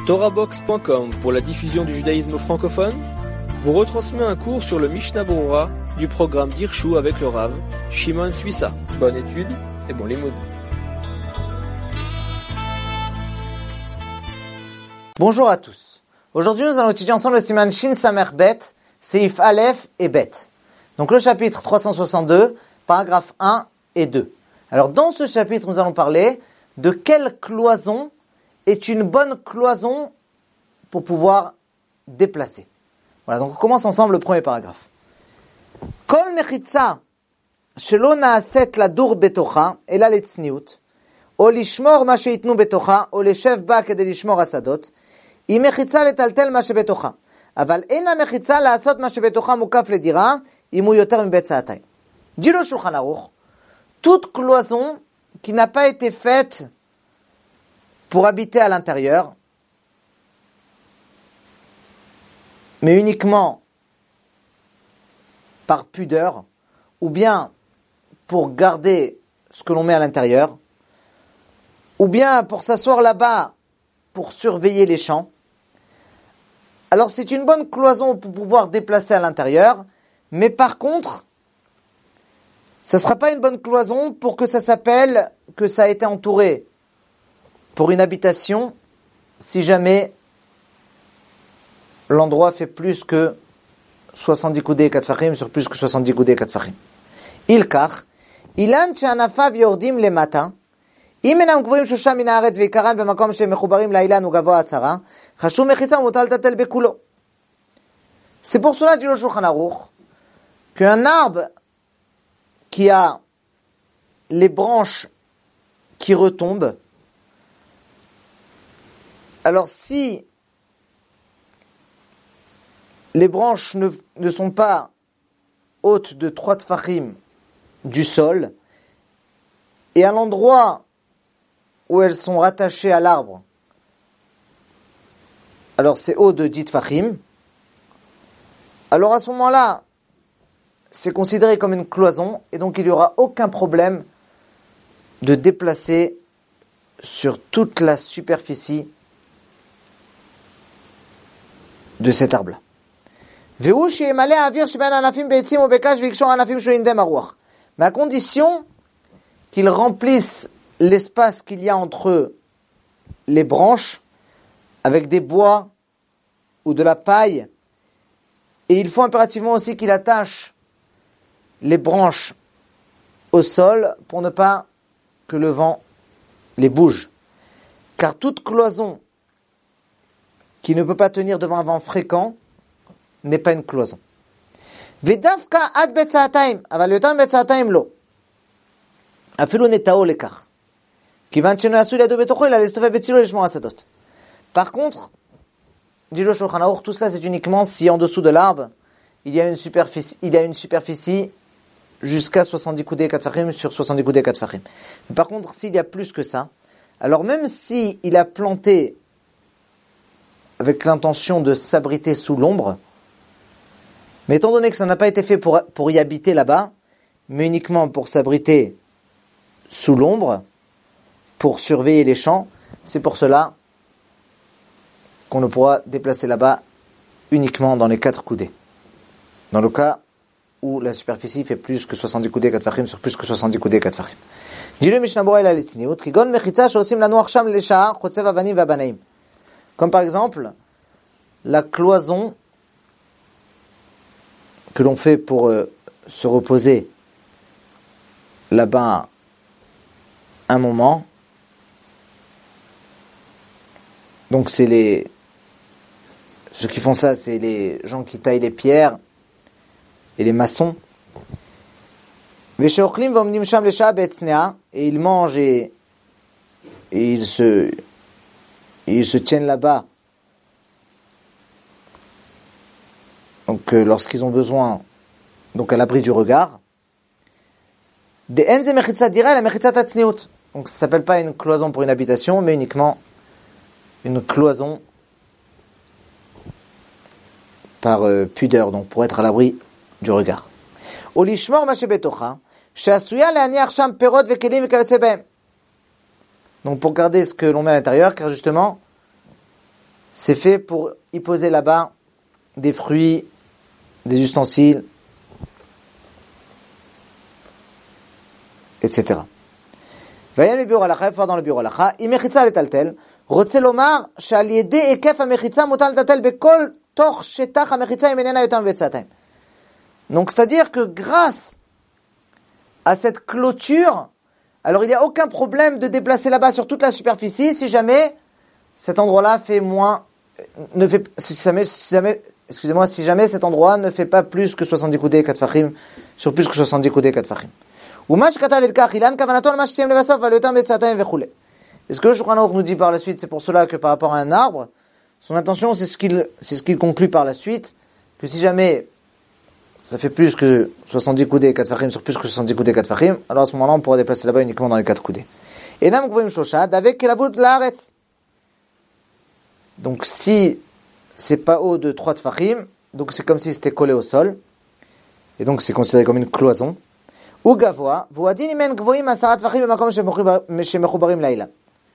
TorahBox.com pour la diffusion du judaïsme francophone vous retransmet un cours sur le Mishnah Berurah du programme d'Irshu avec le Rav Shimon Suissa. Bonne étude et bon limoud. Bonjour à tous. Aujourd'hui, nous allons étudier ensemble le Siman Shin Samer Bet, Seif Aleph et Bet. Donc le chapitre 362, paragraphes 1 et 2. Alors dans ce chapitre, nous allons parler de quelle cloison est une bonne cloison pour pouvoir déplacer. Voilà, donc on commence ensemble le premier paragraphe. Kol mechitza shelo naaset ladur betocha ela letzniut או לשמור מה שיתנו בתוכה, או לשב בה כדי לשמור השדות, היא מחיצה לטלטל מה שבתוכה. אבל אין המחיצה לעשות מה שבתוכה מוקף לדירה, אם הוא יותר מבית שעתיים. Dit le Shulchan Aruch, toute cloison qui n'a pas été faite pour habiter à l'intérieur, mais uniquement par pudeur, ou bien pour garder ce que l'on met à l'intérieur, ou bien pour s'asseoir là-bas pour surveiller les champs. Alors c'est une bonne cloison pour pouvoir déplacer à l'intérieur, mais par contre, ça ne sera pas une bonne cloison pour que ça s'appelle que ça a été entouré pour une habitation, si jamais l'endroit fait plus que 70 coudées et 4 fachim sur plus que 70 coudées et 4 fachim. Ilkach, ilan she'anafav yordim lemata, אם אינם גבוהים שושה מן הארץ ועיקרן במקום שהם מחוברים לאילן וגבוה 10, חשוב מחיצה ומוטל לטלטל בכולו. C'est pour cela, dit le Shulchan Aruch, qu'un arbre qui a les branches qui retombent, alors si les branches ne sont pas hautes de 3 tfachim du sol, et à l'endroit où elles sont rattachées à l'arbre, alors c'est haut de 10 tfachim, alors à ce moment-là, c'est considéré comme une cloison, et donc il n'y aura aucun problème de déplacer sur toute la superficie de cet arbre-là. Mais à condition qu'il remplisse l'espace qu'il y a entre les branches avec des bois ou de la paille, et il faut impérativement aussi qu'il attache les branches au sol pour ne pas que le vent les bouge. Car toute cloison qui ne peut pas tenir devant un vent fréquent n'est pas une cloison. Vedavka ad betzataim, aval yotam betzataim lo. Afilu netao lekach. Par contre, dit le Shulchan Aruch, tout cela c'est uniquement si en dessous de l'arbre il y a une superficie jusqu'à 70 coudées 4 fachim sur 70 coudées 4 fachim. Mais par contre, s'il y a plus que ça, alors même si il a planté avec l'intention de s'abriter sous l'ombre, mais étant donné que ça n'a pas été fait pour y habiter là-bas, mais uniquement pour s'abriter sous l'ombre, pour surveiller les champs, c'est pour cela qu'on ne pourra déplacer là-bas uniquement dans les 4 coudées. Dans le cas où la superficie fait plus que 70 coudées 4 fachim sur plus que 70 coudées 4 fachim. Comme par exemple, la cloison que l'on fait pour se reposer là-bas un moment. Donc ceux qui font ça, c'est les gens qui taillent les pierres et les maçons. Et ils mangent et ils se tiennent là-bas. Donc lorsqu'ils ont besoin, donc à l'abri du regard. Donc ça s'appelle pas une cloison pour une habitation, mais uniquement une cloison par pudeur, donc pour être à l'abri du regard. Donc pour garder ce que l'on met à l'intérieur, car justement, c'est fait pour y poser là-bas des fruits, des ustensiles, etc. ויהיה בביאור הלכה, איפה dans le ביאור הלכה, אם מחיצה לטלטל, רוצה לומר שעל ידי היקף המחיצה מותר לטלטל בכל תוך שטח המחיצה אם איננה יותר מבצעתיים. Donc c'est-à-dire que grâce à cette clôture, alors il n'y a aucun problème de déplacer là-bas sur toute la superficie si jamais cet endroit-là fait moins, si jamais cet endroit ne fait pas plus que 70 coudées 4 fachim, sur plus que 70 coudées 4 fachim. Est-ce que le Shulchan Aruch nous dit par la suite, c'est pour cela que par rapport à un arbre, son intention c'est ce qu'il conclut par la suite, que si jamais ça fait plus que 70 coudées 4 fachim sur plus que 70 coudées 4 fachim, alors à ce moment-là on pourra déplacer là-bas uniquement dans les 4 coudées. Donc si c'est pas haut de 3 tfachim, donc c'est comme si c'était collé au sol, et donc c'est considéré comme une cloison. Ou gavoa, v'uadin imen gvoim 10 tfachim b'makom shemechubarim laila.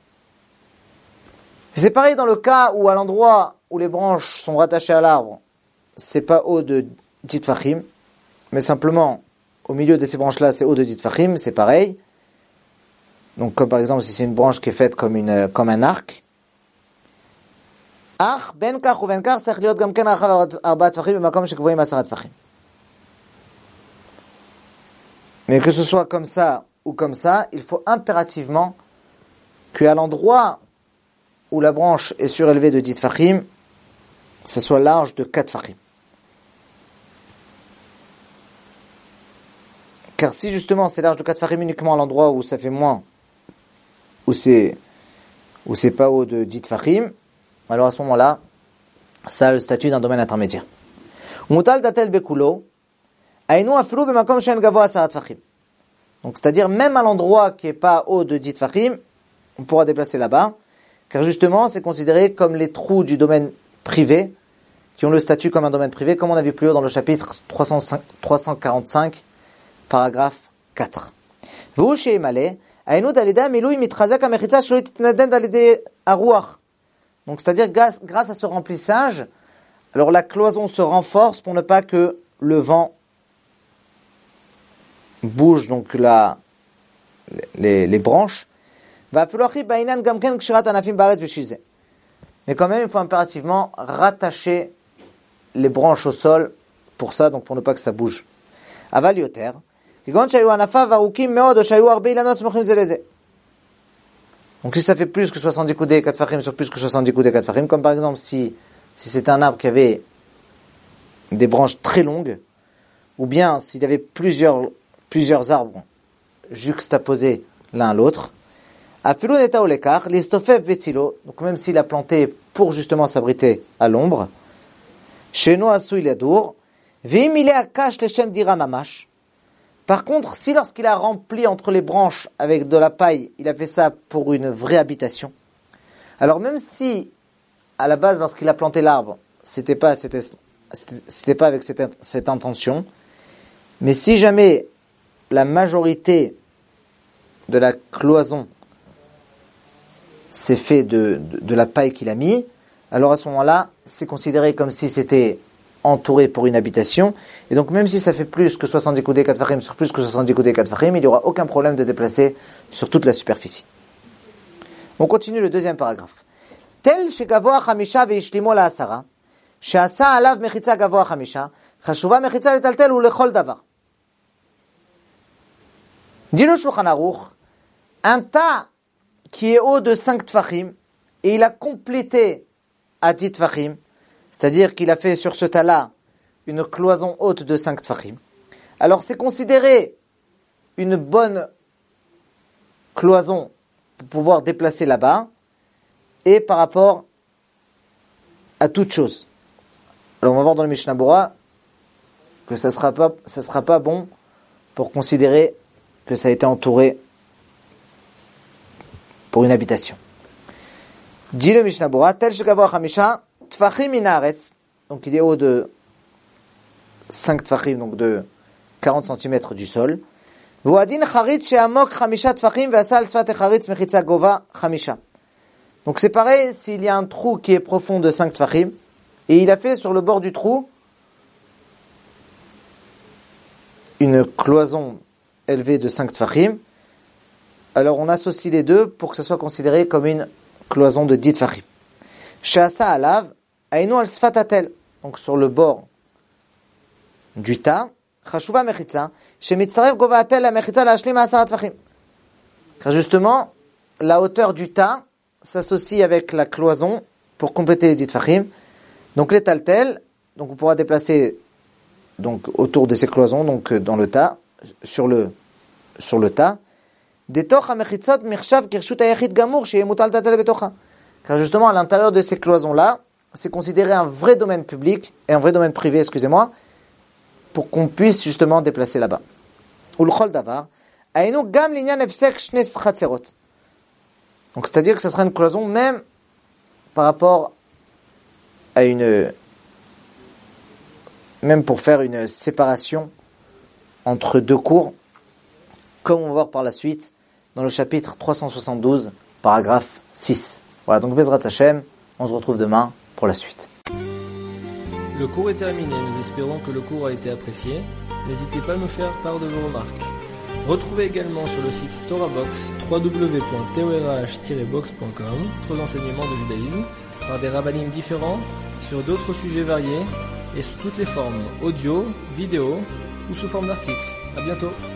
C'est pareil dans le cas où à l'endroit où les branches sont rattachées à l'arbre, c'est pas haut de 10 tfachim, mais simplement au milieu de ces branches-là, c'est haut de 10 tfachim, c'est pareil. Donc comme par exemple si c'est une branche qui est faite comme un arc. אך בין כך ובין כך צריך להיות גם כן רחב 4 טפחים במקום שקבועים 10 טפחים. Mais que ce soit comme ça ou comme ça, il faut impérativement qu'à l'endroit où la branche est surélevée de 10 tfachim, ça soit large de 4 tfachim. Car si justement c'est large de 4 tfachim uniquement à l'endroit où ça fait moins, où c'est pas haut de 10 tfachim, alors à ce moment-là, ça a le statut d'un domaine intermédiaire. Mutal datel bekulo, ainu afilu b'makom she'en gavoa 10 tfachim. Donc c'est-à-dire même à l'endroit qui est pas haut de 10 tfachim, on pourra déplacer là-bas, car justement c'est considéré comme les trous du domaine privé, qui ont le statut comme un domaine privé, comme on a vu plus haut dans le chapitre 345, paragraphe 4. V'hu she'imale, ainu dalida milui mitchazek ha'mechitza shelo titnaden dalidei haruach. Donc c'est-à-dire grâce à ce remplissage, alors la cloison se renforce pour ne pas que le vent bouge donc les branches. Mais quand même, il faut impérativement rattacher les branches au sol pour ça, donc pour ne pas que ça bouge. Aval yoter, donc si ça fait plus que 70 coudées 4 fachim sur plus que 70 coudées 4 fachim, comme par exemple si c'est un arbre qui avait des branches très longues, ou bien s'il y avait plusieurs arbres juxtaposés l'un à l'autre, afilu neta olekar, listofef vetzilo, donc même s'il a planté pour justement s'abriter à l'ombre, sheno asui liadour, v'im il akash leshem dira mamash. Par contre, si lorsqu'il a rempli entre les branches avec de la paille, il a fait ça pour une vraie habitation, alors même si, à la base, lorsqu'il a planté l'arbre, c'était pas avec cette intention, mais si jamais la majorité de la cloison s'est fait de la paille qu'il a mis, alors à ce moment-là, c'est considéré comme si c'était entouré pour une habitation, et donc même si ça fait plus que 70 coudées 4 fachim sur plus que 70 coudées 4 fachim, il n'y aura aucun problème de déplacer sur toute la superficie. On continue le deuxième paragraphe. Tel shegavoa chamisha veishlimo la'asara, she'asa alav mechitza gavoa chamisha, chashuva mechitza letaltel ou lechol davar. Dit le Shulchan Aruch, un tas qui est haut de 5 tfachim, et il a complété à 10 tfachim, c'est-à-dire qu'il a fait sur ce tas-là une cloison haute de 5 tfachim. Alors c'est considéré une bonne cloison pour pouvoir déplacer là-bas, et par rapport à toute chose. Alors on va voir dans le Mishnah Bora que ça sera pas bon pour considérer que ça a été entouré pour une habitation. Dit le Mishnah Bora, tel shekavoa chamisha tfachim min haaretz, donc il est haut de 5 tfachim, donc de 40 cm du sol. V'uadin charitz she'amok chamisha tfachim ve'asa al sfat charitz mechitza gova chamisha. Donc c'est pareil s'il y a un trou qui est profond de 5 tfachim, et il a fait sur le bord du trou une cloison élevée de 5 tfachim, alors on associe les deux pour que ça soit considéré comme une cloison de 10 tfachim. She'asa alav, ainu al sfatatel, donc sur le bord du tas, chashuva mechitza, shemitzaref govaatel la mechitza la hashlim asara tfachim. Car justement, la hauteur du tas s'associe avec la cloison pour compléter les 10 tfachim. Donc les taltels, donc on pourra déplacer donc autour de ces cloisons, donc dans le tas, sur le tas. Car justement, à l'intérieur de ces cloisons-là, c'est considéré un vrai domaine public, et un vrai domaine privé, excusez-moi, pour qu'on puisse justement déplacer là-bas. Donc c'est-à-dire que ce sera une cloison même par rapport à même pour faire une séparation entre deux cours, comme on va voir par la suite dans le chapitre 372, paragraphe 6. Voilà, donc Bezrat Hashem, on se retrouve demain pour la suite. Le cours est terminé, nous espérons que le cours a été apprécié. N'hésitez pas à nous faire part de vos remarques. Retrouvez également sur le site TorahBox, www.torah-box.com, d'autres enseignements de judaïsme, par des rabbinim différents, sur d'autres sujets variés, et sous toutes les formes, audio, vidéo ou sous forme d'articles. À bientôt.